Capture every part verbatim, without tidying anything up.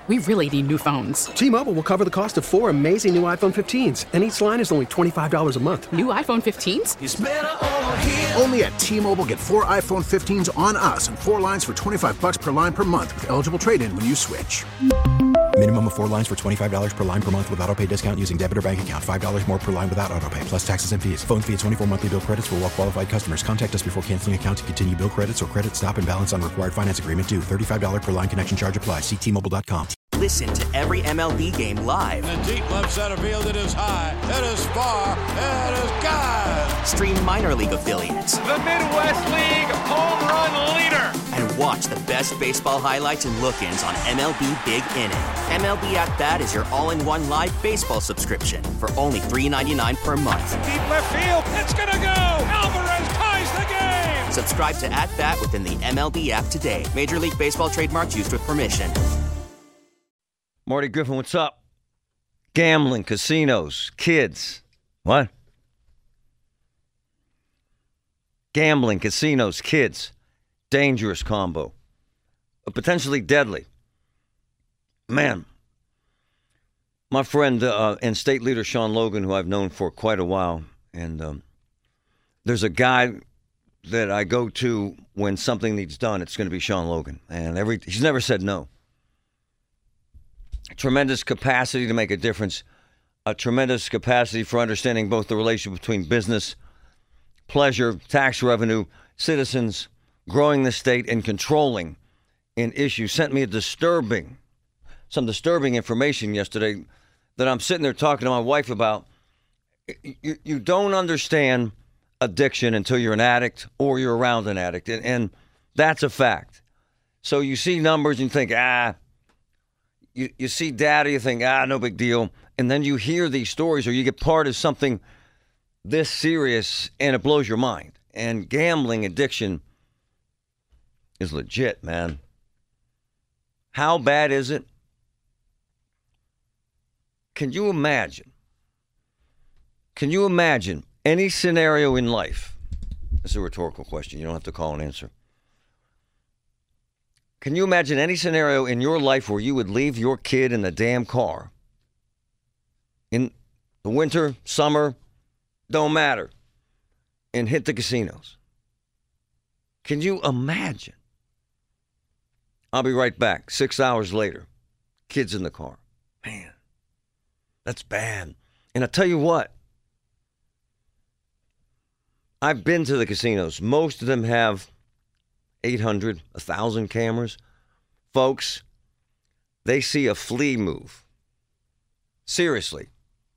We really need new phones. T-Mobile will cover the cost of four amazing new iPhone fifteens, and each line is only twenty-five dollars a month. New iPhone fifteens? It's better over here. Only at T-Mobile, get four iPhone fifteens on us and four lines for twenty-five dollars per line per month with eligible trade-in when you switch. Minimum of four lines for twenty-five dollars per line per month with autopay discount using debit or bank account. five dollars more per line without autopay, plus taxes and fees. Phone fee at twenty-four monthly bill credits for well-qualified customers. Contact us before canceling account to continue bill credits or credit stop and balance on required finance agreement due. thirty-five dollars per line connection charge applies. See T Mobile dot com. Listen to every M L B game live. In the deep left center field, it is high, it is far, it is gone. Stream minor league affiliates. The Midwest League home run leader. And watch the best baseball highlights and look-ins on M L B Big Inning. M L B At Bat is your all-in-one live baseball subscription for only three dollars and ninety-nine cents per month. Deep left field, it's gonna go. Alvarez ties the game. Subscribe to At Bat within the M L B app today. Major League Baseball trademarks used with permission. Marty Griffin, what's up? Gambling, casinos, kids. What? Gambling, casinos, kids. Dangerous combo. But potentially deadly. Man. My friend uh, and state leader Sean Logan, who I've known for quite a while, and um, there's a guy that I go to when something needs done. It's going to be Sean Logan. And every he's never said no. Tremendous capacity to make a difference, a tremendous capacity for understanding both the relationship between business, pleasure, tax revenue, citizens, growing the state, and controlling an issue. Sent me a disturbing, some disturbing information yesterday that I'm sitting there talking to my wife about. You, you don't understand addiction until you're an addict or you're around an addict, and, and that's a fact. So you see numbers and you think, ah, You, you see data, you think, ah, no big deal. And then you hear these stories or you get part of something this serious and it blows your mind. And gambling addiction is legit, man. How bad is it? Can you imagine? Can you imagine any scenario in life? This is a rhetorical question. You don't have to call and answer. Can you imagine any scenario in your life where you would leave your kid in the damn car? In the winter, summer, don't matter. And hit the casinos. Can you imagine? I'll be right back. Six hours later, kids in the car. Man, that's bad. And I tell you what, I've been to the casinos. Most of them have eight hundred, one thousand cameras. Folks, they see a flea move. Seriously.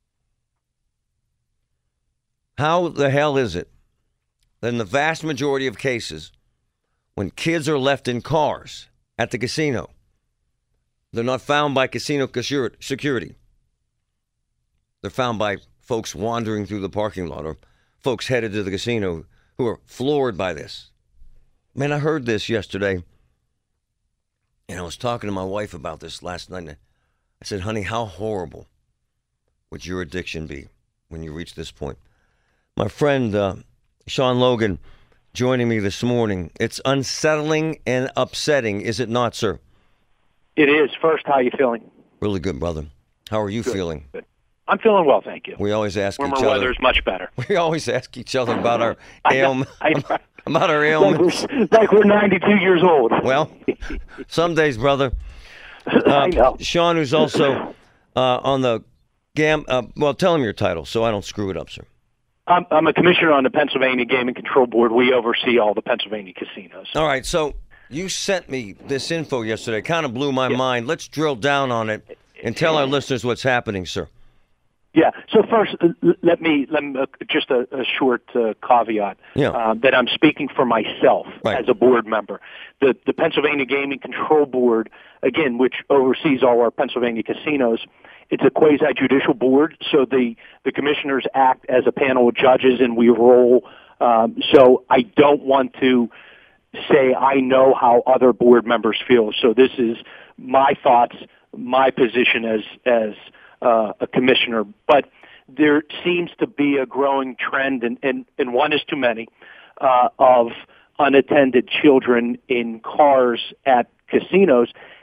How the hell is it that in the vast majority of cases, when kids are left in cars at the casino, they're not found by casino security. They're found by folks wandering through the parking lot or folks headed to the casino who are floored by this. Man, I heard this yesterday, and I was talking to my wife about this last night. And I said, honey, how horrible would your addiction be when you reach this point? My friend uh, Sean Logan joining me this morning. It's unsettling and upsetting, is it not, sir? It is. First, how are you feeling? Really good, brother. How are you good, feeling? Good. I'm feeling well, thank you. We always ask Warmer each other. weather's much better. We always ask each other about our ailment. About our ailments. Like we're, like we're ninety-two years old. Well, some days, brother. Uh, I know. Sean, who's also uh, on the GAM, uh, well, tell him your title so I don't screw it up, sir. I'm, I'm a commissioner on the Pennsylvania Gaming Control Board. We oversee all the Pennsylvania casinos. All right, so you sent me this info yesterday. Kind of blew my yeah. mind. Let's drill down on it and tell our listeners what's happening, sir. Yeah. So first, uh, let me let me uh, just a, a short uh, caveat yeah. uh, that I'm speaking for myself right. as a board member. The the Pennsylvania Gaming Control Board, again, which oversees all our Pennsylvania casinos, it's a quasi-judicial board. So the the commissioners act as a panel of judges, and we roll. Um, so I don't want to say I know how other board members feel. So this is my thoughts, my position as as Uh, a commissioner, but there seems to be a growing trend, and, and, and one is too many, uh, of unattended children in cars at casinos.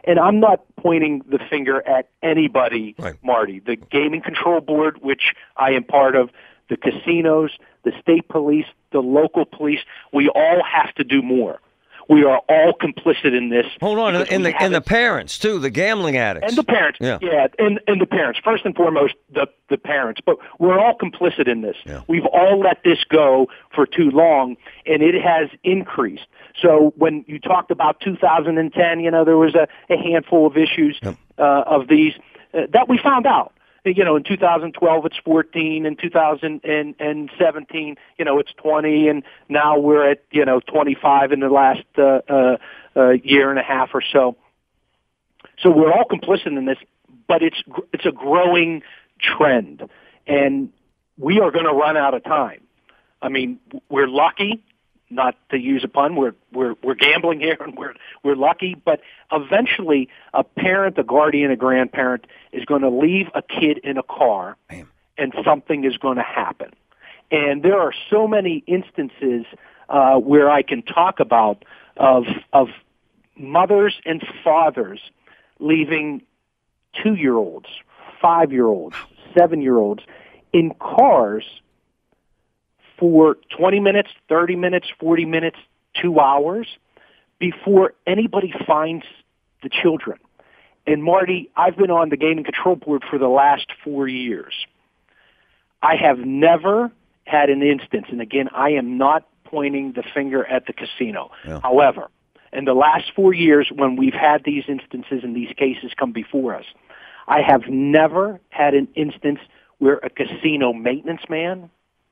And I'm not pointing the finger at anybody, right. Marty. The Gaming Control Board, which I am part of, the casinos, the state police, the local police, we all have to do more. We are all complicit in this. Hold on, and the and the parents too, the gambling addicts, and the parents, yeah, yeah, and and the parents. First and foremost, the the parents. But we're all complicit in this. Yeah. We've all let this go for too long, and it has increased. So when you talked about two thousand ten, you know, there was a, a handful of issues yep. uh, of these uh, that we found out. You know, in two thousand twelve it's fourteen, in two thousand seventeen, you know, it's twenty, and now we're at, you know, twenty-five in the last uh, uh, uh, year and a half or so. So we're all complicit in this, but it's it's a growing trend, and we are going to run out of time. I mean, we're lucky, not to use a pun, we're we're we're gambling here, and we're we're lucky, but eventually a parent, a guardian, a grandparent is going to leave a kid in a car, Damn. and something is going to happen. And there are so many instances uh, where I can talk about of of mothers and fathers leaving two-year-olds, five-year-olds, seven-year-olds in cars for twenty minutes, thirty minutes, forty minutes, two hours before anybody finds the children. And Marty, I've been on the Gaming Control Board for the last four years. I have never had an instance, and again, I am not pointing the finger at the casino. Yeah. However, in the last four years when we've had these instances and these cases come before us, I have never had an instance where a casino maintenance man,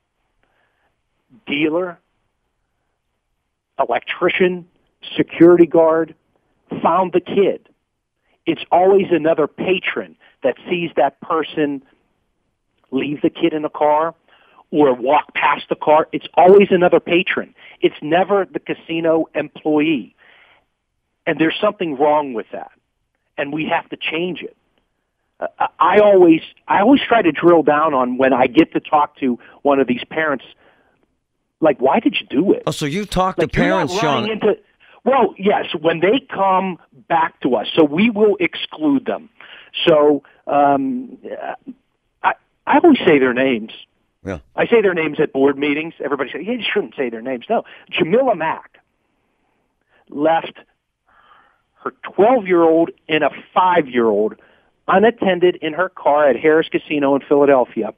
dealer, electrician, security guard found the kid. It's always another patron that sees that person leave the kid in a car or walk past the car. It's always another patron. It's never the casino employee. And there's something wrong with that, and we have to change it. Uh, I always, I always try to drill down on when I get to talk to one of these parents. Like, why did you do it? Oh, so you talk like, to parents, Sean? Into, well, yes, when they come back to us, so we will exclude them. So um, I, I always say their names. Yeah. I say their names at board meetings. Everybody says, yeah, you shouldn't say their names. No. Jamila Mack left her twelve-year-old and a five-year-old unattended in her car at Harrah's Casino in Philadelphia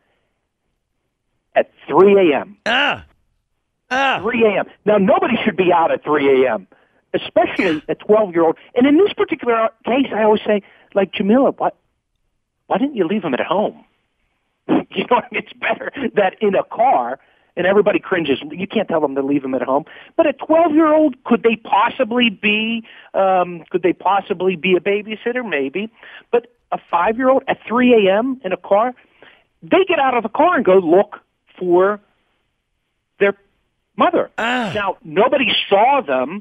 at three a.m. Ah. Ah. three a.m. Now, nobody should be out at three a.m., especially a twelve-year-old. And in this particular case, I always say, like, Jamila, why, why didn't you leave him at home? You know what I mean? It's better that in a car, and everybody cringes. You can't tell them to leave him at home. But a twelve-year-old, could they possibly be? Um, could they possibly be a babysitter? Maybe. But a five-year-old at three a.m. in a car, they get out of the car and go look for their mother. Ah. Now, nobody saw them,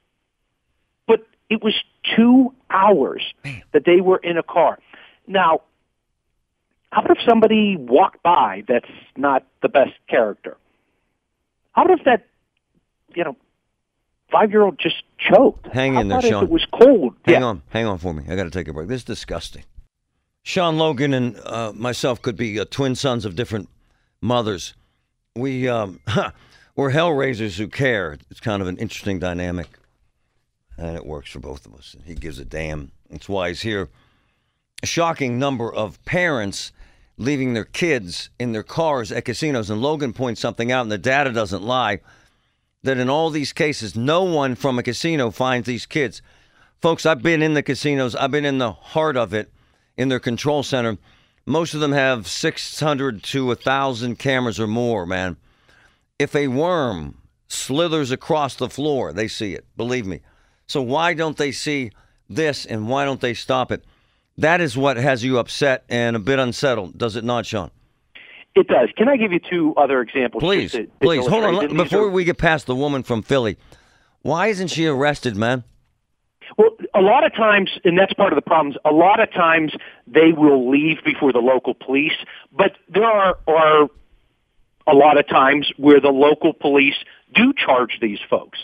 but it was two hours Man. that they were in a car. Now, how about if somebody walked by that's not the best character? How about if that, you know, five-year-old just choked? Hang How in there, about Sean. If it was cold. Hang yeah. on, hang on for me. I got to take a break. This is disgusting. Sean Logan and uh, myself could be uh, twin sons of different mothers. We um, we're hellraisers who care. It's kind of an interesting dynamic, and it works for both of us. He gives a damn. That's why he's here. A shocking number of parents leaving their kids in their cars at casinos. And Logan points something out, and the data doesn't lie, that in all these cases, no one from a casino finds these kids. Folks, I've been in the casinos. I've been in the heart of it, in their control center. Most of them have six hundred to one thousand cameras or more, man. If a worm slithers across the floor, they see it. Believe me. So why don't they see this, and why don't they stop it? That is what has you upset and a bit unsettled, does it not, Sean? It does. Can I give you two other examples? Please, to, to please. Hold on. illustrate? Before are... we get past the woman from Philly, why isn't she arrested, man? Well, a lot of times, and that's part of the problems, a lot of times they will leave before the local police, but there are, are a lot of times where the local police do charge these folks.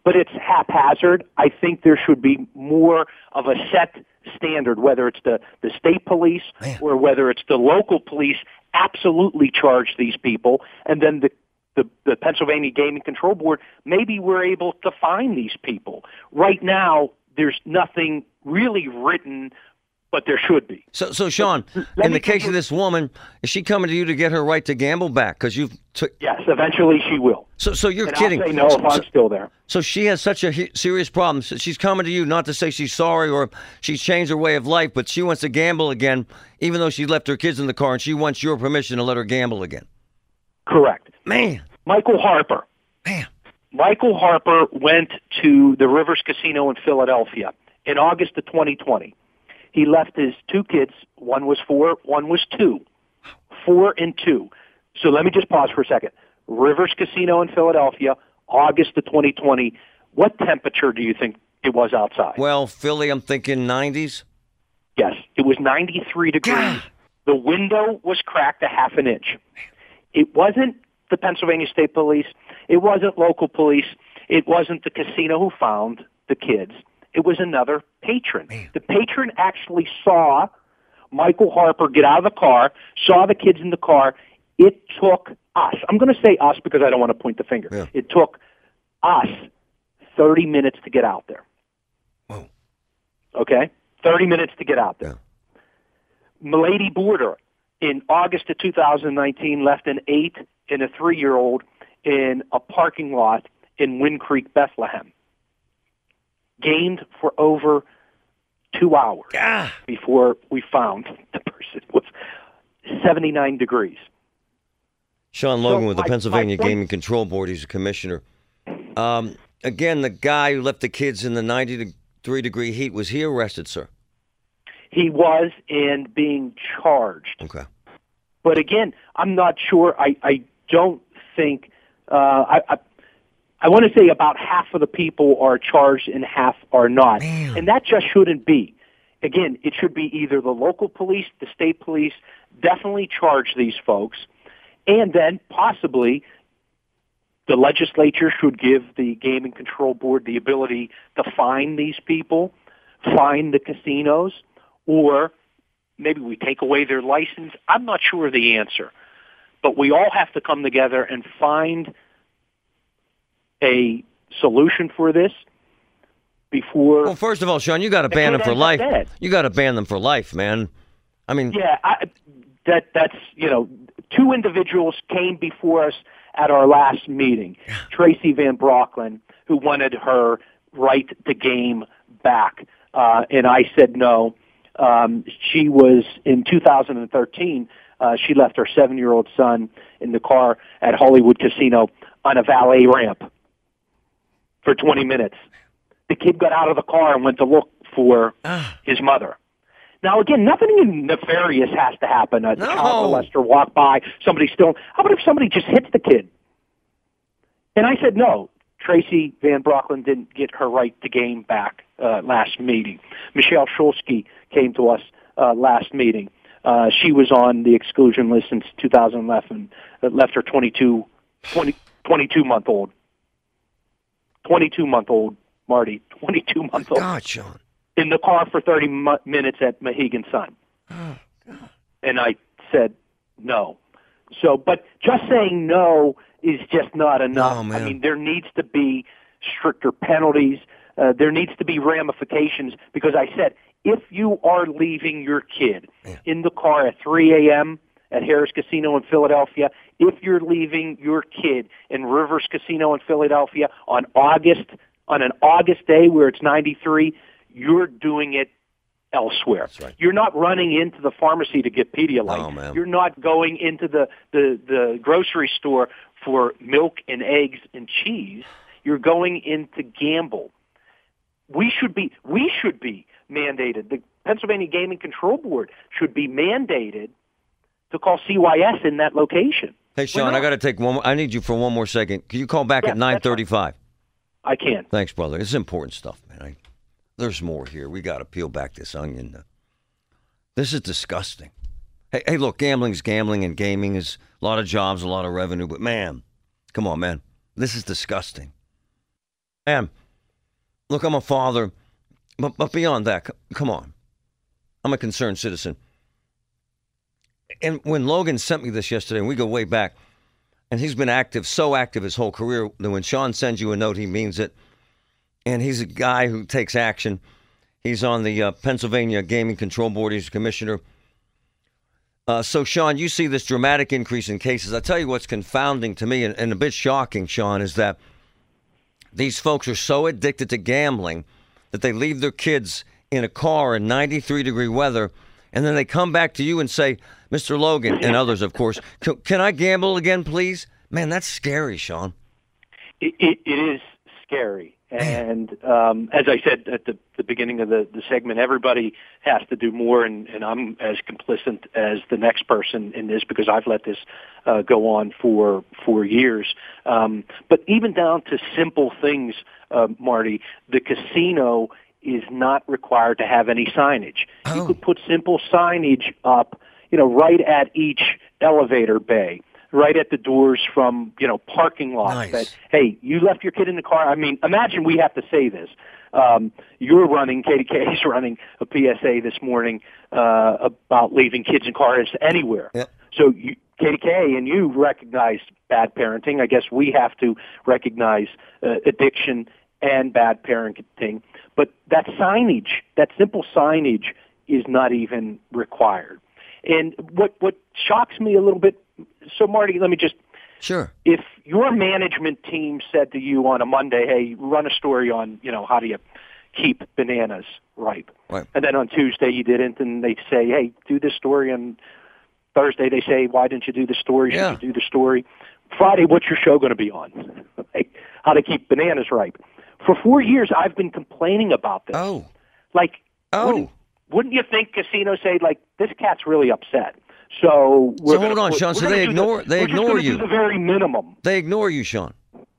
but it's haphazard. I think there should be more of a set standard, whether it's the, the state police Man. or whether it's the local police, absolutely charge these people, and then the The, the Pennsylvania Gaming Control Board, maybe we're able to find these people. Right now, there's nothing really written, but there should be. So, so Sean, Let in me the case you, of this woman, is she coming to you to get her right to gamble back? Because you've took. Yes, eventually she will. So, so you're and kidding? I'll say no so, if I'm so, still there. So she has such a he- serious problem. So she's coming to you not to say she's sorry or she's changed her way of life, but she wants to gamble again, even though she left her kids in the car, and she wants your permission to let her gamble again. Correct. Man. Michael Harper. Man. Michael Harper went to the Rivers Casino in Philadelphia in August of twenty twenty. He left his two kids. One was four, one was two. Four and two. So let me just pause for a second. Rivers Casino in Philadelphia, August of twenty twenty. What temperature do you think it was outside? Well, Philly, I'm thinking nineties. Yes, it was ninety-three degrees. God. The window was cracked a half an inch. It wasn't the Pennsylvania State Police. It wasn't local police. It wasn't the casino who found the kids. It was another patron. Man. The patron actually saw Michael Harper get out of the car, saw the kids in the car. It took us, I'm going to say us because I don't want to point the finger. Yeah. It took us thirty minutes to get out there. Whoa. Okay? thirty minutes to get out there. Yeah. Milady Border, in August of two thousand nineteen, left an eight and a three-year-old in a parking lot in Wind Creek, Bethlehem. Gained for over two hours Ah. before we found the person. It was seventy-nine degrees. Sean Logan So with the my- Pennsylvania my point- Gaming Control Board. He's a commissioner. Um, again, the guy who left the kids in the ninety-three degree heat, was he arrested, sir? He was and being charged. Okay. But again, I'm not sure. I, I don't think uh, I, I I want to say about half of the people are charged and half are not, Man. and that just shouldn't be. Again, it should be either the local police, the state police, definitely charge these folks, and then possibly the legislature should give the Gaming Control Board the ability to fine these people, fine the casinos, or maybe we take away their license. I'm not sure of the answer. But we all have to come together and find a solution for this before... Well, first of all, Sean, you got to the ban kid them for ends up life. dead. You got to ban them for life, man. I mean, Yeah, I, that that's, you know, two individuals came before us at our last meeting. Tracy Van Brocklin, who wanted her right to game back, uh, and I said no. Um, she was, in two thousand thirteen, uh, she left her seven-year-old son in the car at Hollywood Casino on a valet ramp for twenty minutes. The kid got out of the car and went to look for his mother. Now, again, nothing nefarious has to happen. A No. child molester walk by, somebody still. How about if somebody just hits the kid? And I said no. Tracy Van Brocklin didn't get her right to game back uh, last meeting. Michelle Shulsky came to us uh, last meeting. Uh, she was on the exclusion list since two thousand eleven. That left her twenty-two, twenty, twenty-two-month-old. twenty-two-month-old, Marty. twenty-two-month-old. God, Sean. In the car for thirty mu- minutes at Mohegan Sun. Oh, God. And I said no. So, but just saying no is just not enough. No, man. I mean, there needs to be stricter penalties. Uh, there needs to be ramifications because I said, if you are leaving your kid Yeah. in the car at three a.m. at Harris Casino in Philadelphia, if you're leaving your kid in Rivers Casino in Philadelphia on August, on an August day where it's ninety-three, you're doing it elsewhere. right. You're not running into the pharmacy to get Pedialyte. No, man. You're not going into the, the, the grocery store for milk and eggs and cheese. You're going in to gamble. We should be we should be mandated. The Pennsylvania Gaming Control Board should be mandated to call C Y S in that location. Hey, Sean, not? I got to take one more. I need you for one more second. Can you call back Yeah, at nine thirty-five? I can. Thanks, brother. It's important stuff, man. I, there's more here. We got to peel back this onion. This is disgusting. Hey, hey, look, gambling's gambling and gaming is a lot of jobs, a lot of revenue. But, man, come on, man. This is disgusting. And look, I'm a father, but, but beyond that, c- come on. I'm a concerned citizen. And when Logan sent me this yesterday, and we go way back, and he's been active, so active his whole career, that when Sean sends you a note, he means it. And he's a guy who takes action. He's on the uh, Pennsylvania Gaming Control Board. He's a commissioner. Uh, so, Sean, you see this dramatic increase in cases. I tell you what's confounding to me and, and a bit shocking, Sean, is that these folks are so addicted to gambling that they leave their kids in a car in ninety-three degree weather, and then they come back to you and say, Mister Logan, and others, of course, can, can I gamble again, please? Man, that's scary, Sean. It, it, it is scary. And um, as I said at the, the beginning of the, the segment, everybody has to do more, and, and I'm as complicit as the next person in this because I've let this uh, go on for for years. Um, but even down to simple things, uh, Marty, the casino is not required to have any signage. Oh. You could put simple signage up, you know, right at each elevator bay, right at the doors from, you know, parking lots nice. That, hey, you left your kid in the car. I mean, imagine we have to say this. Um, you're running, K D K is running a P S A this morning uh, about leaving kids in cars anywhere. Yep. So you, K D K and you recognize bad parenting. I guess we have to recognize uh, addiction and bad parenting. But that signage, that simple signage is not even required. And what, what shocks me a little bit, so Marty, let me just, sure. If your management team said to you on a Monday, hey, run a story on, you know, how do you keep bananas ripe? Right. And then on Tuesday you didn't, and they say, hey, do this story. And Thursday they say, why didn't you do the story? Should yeah. you do the story? Friday, what's your show going to be on? Like, how to keep bananas ripe. For four years, I've been complaining about this. Oh. Like, oh. Wouldn't, wouldn't you think casinos say, like, this cat's really upset? So, we're so gonna, hold on, we're, Sean. We're So they ignore the, they we're ignore just you. Do the very minimum. They ignore you, Sean.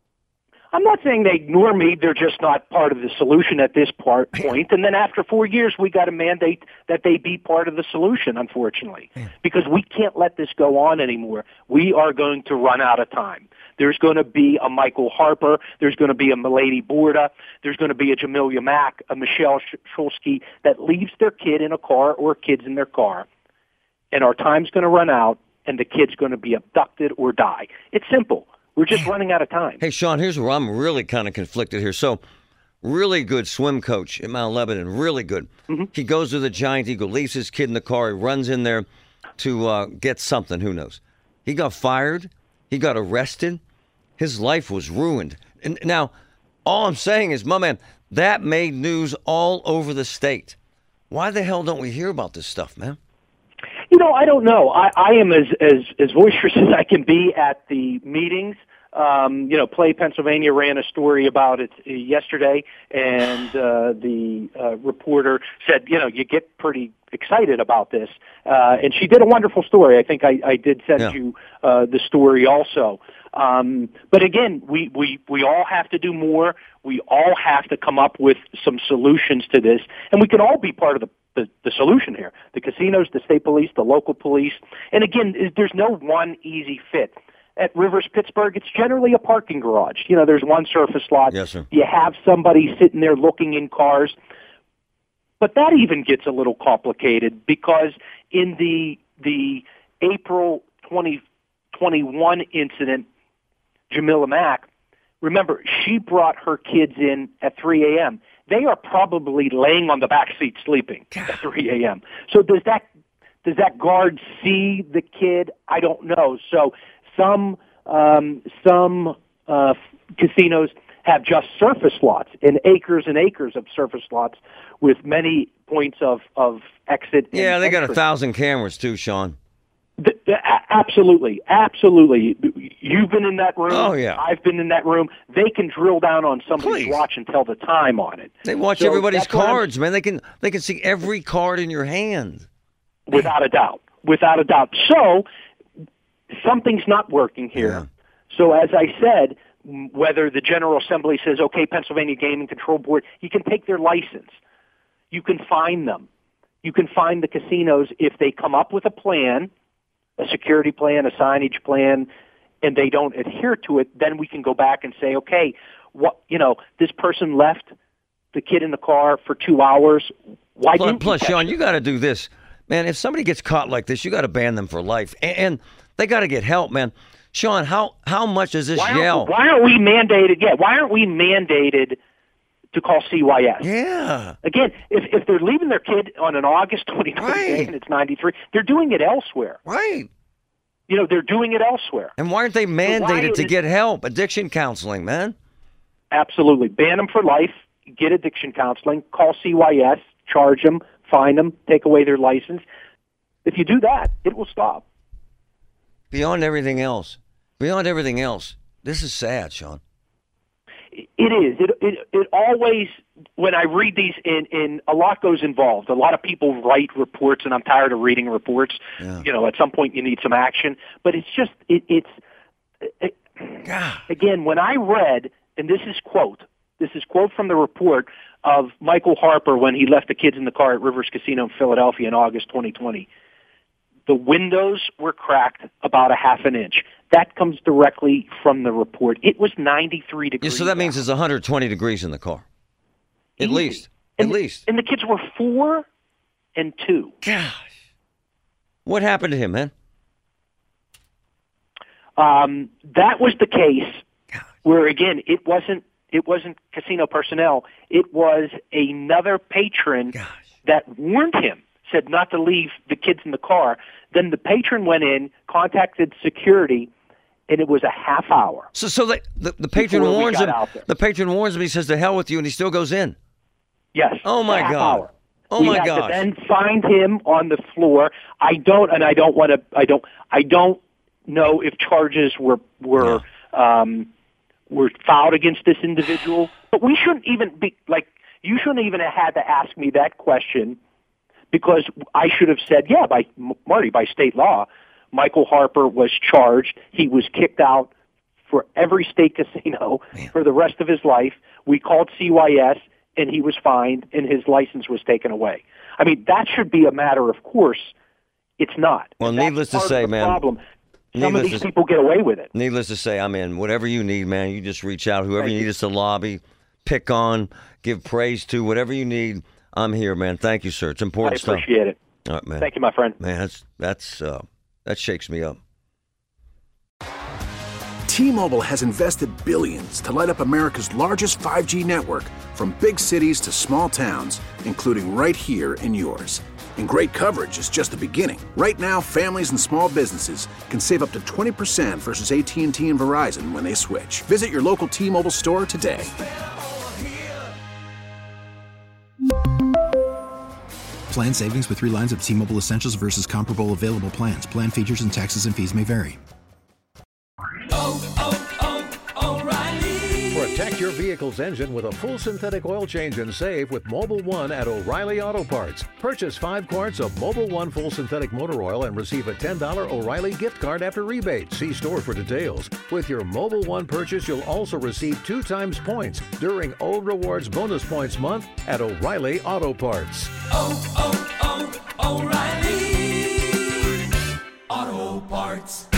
I'm not saying they ignore me. They're just not part of the solution at this part, point. And then after four years, we got to mandate that they be part of the solution, unfortunately, because we can't let this go on anymore. We are going to run out of time. There's going to be a Michael Harper. There's going to be a Milady Borda. There's going to be a Jamelia Mack, a Michelle Shulsky that leaves their kid in a car or kids in their car. And our time's going to run out, and the kid's going to be abducted or die. It's simple. We're just running out of time. Hey, Sean, here's where I'm really kind of conflicted here. So, really good swim coach at Mount Lebanon, really good. Mm-hmm. He goes to the Giant Eagle, leaves his kid in the car, he runs in there to uh, get something, who knows. He got fired. He got arrested. His life was ruined. And now, all I'm saying is, my man, that made news all over the state. Why the hell don't we hear about this stuff, man? You know, I don't know. I, I am as, as, as boisterous as I can be at the meetings. Um, you know, Play Pennsylvania ran a story about it yesterday, and uh, the uh, reporter said, you know, you get pretty excited about this. Uh, and she did a wonderful story. I think I, I did send yeah. you uh, the story also. Um, but again, we, we, we all have to do more. We all have to come up with some solutions to this, and we can all be part of the The, the solution here. The casinos, the state police, the local police. And again, there's no one easy fit. At Rivers Pittsburgh, it's generally a parking garage. You know, there's one surface lot. Yes, sir. You have somebody sitting there looking in cars. But that even gets a little complicated because in the the April twenty twenty-one incident, Jamelia Mack, remember, she brought her kids in at three a.m., they are probably laying on the back seat sleeping at three a.m. So does that does that guard see the kid? I don't know. So some um, some uh, casinos have just surface lots and acres and acres of surface lots with many points of, of exit. Yeah, and they got entrance. a thousand cameras too, Sean. The, the, absolutely, absolutely. You've been in that room. Oh, yeah. I've been in that room. They can drill down on somebody's Please. watch and tell the time on it. They watch So everybody's that's what I'm- cards, man. They can they can see every card in your hand. Without a doubt. Without a doubt. So something's not working here. Yeah. So as I said, whether the General Assembly says, okay, Pennsylvania Gaming Control Board, you can take their license. You can fine them. You can fine the casinos if they come up with a plan, a security plan, a signage plan, and they don't adhere to it, then we can go back and say, okay, what, you know, this person left the kid in the car for two hours. Why plus, didn't plus you Sean, it? you got to do this. Man, if somebody gets caught like this, you got to ban them for life. And, and they got to get help, man. Sean, how, how much does this why yell? Aren't, why aren't we mandated? Yeah, why aren't we mandated to call C Y S? Yeah. Again, if if they're leaving their kid on an August twenty twenty Right. day and it's ninety-three, they're doing it elsewhere. Right. You know, they're doing it elsewhere. And why aren't they mandated why to is- get help? Addiction counseling, man. Absolutely. Ban them for life, get addiction counseling, call C Y S, charge them, fine them, take away their license. If you do that, it will stop. Beyond everything else, beyond everything else, this is sad, Sean. It is. It, it it always, when I read these, in, in a lot goes involved. A lot of people write reports, and I'm tired of reading reports. Yeah. You know, at some point you need some action. But it's just, it, it's, it, again, when I read, and this is quote, this is quote from the report of Michael Harper when he left the kids in the car at Rivers Casino in Philadelphia in August twenty twenty. The windows were cracked about a half an inch. That comes directly from the report. It was ninety-three Yeah, degrees. so that means out. it's one hundred twenty degrees in the car. At Easy. least. And At the- least. And the kids were four and two. Gosh. What happened to him, man? Um, that was the case where, again, it wasn't it wasn't casino personnel. It was another patron Gosh. that warned him, said not to leave the kids in the car. Then the patron went in, contacted security, and it was a half hour. So, so the, the, the patron Before we warns got him. out there. The patron warns him. He says, "To hell with you," and he still goes in. Yes. Oh, my a half God. Hour. Oh, we my had gosh. to then find him on the floor. I don't, and I don't want to. I don't. I don't know if charges were were um, were filed against this individual. But we shouldn't even be like. You shouldn't even have had to ask me that question, because I should have said, yeah, by Marty, by state law, Michael Harper was charged. He was kicked out for every state casino Man. for the rest of his life. We called C Y S, and he was fined, and his license was taken away. I mean, that should be a matter of course. It's not. Well, And that's needless to part of say, the man, problem. Some of needless these to- people get away with it. Needless to say, I'm in. Whatever you need, man, you just reach out. Whoever Thank you need you. us to lobby, pick on, give praise to, whatever you need, I'm here, man. Thank you, sir. It's I important stuff. appreciate it. All right, man. Thank you, my friend. Man, that's that's uh, that shakes me up. T-Mobile has invested billions to light up America's largest five G network, from big cities to small towns, including right here in yours. And great coverage is just the beginning. Right now, families and small businesses can save up to twenty percent versus A T and T and Verizon when they switch. Visit your local T-Mobile store today. Plan savings with three lines of T-Mobile Essentials versus comparable available plans. Plan features and taxes and fees may vary. Protect your vehicle's engine with a full synthetic oil change and save with Mobile One at O'Reilly Auto Parts. Purchase five quarts of Mobile One full synthetic motor oil and receive a ten dollars O'Reilly gift card after rebate. See store for details. With your Mobile One purchase, you'll also receive two times points during O Rewards Bonus Points Month at O'Reilly Auto Parts. Oh, oh, oh, O'Reilly Auto Parts.